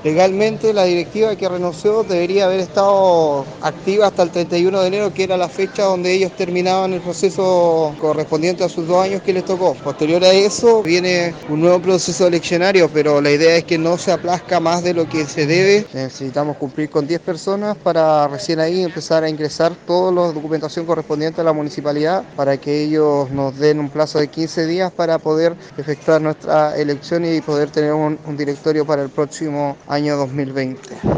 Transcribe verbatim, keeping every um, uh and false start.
Legalmente la directiva que renunció debería haber estado activa hasta el treinta y uno de enero, que era la fecha donde ellos terminaban el proceso correspondiente a sus dos años que les tocó. Posterior a eso viene un nuevo proceso eleccionario, pero la idea es que no se aplazca más de lo que se debe. Necesitamos cumplir con diez personas para recién ahí empezar a ingresar toda la documentación correspondiente a la municipalidad para que ellos nos den un plazo de quince días para poder efectuar nuestra elección y poder tener un, un directorio para el próximo año dos mil veinte.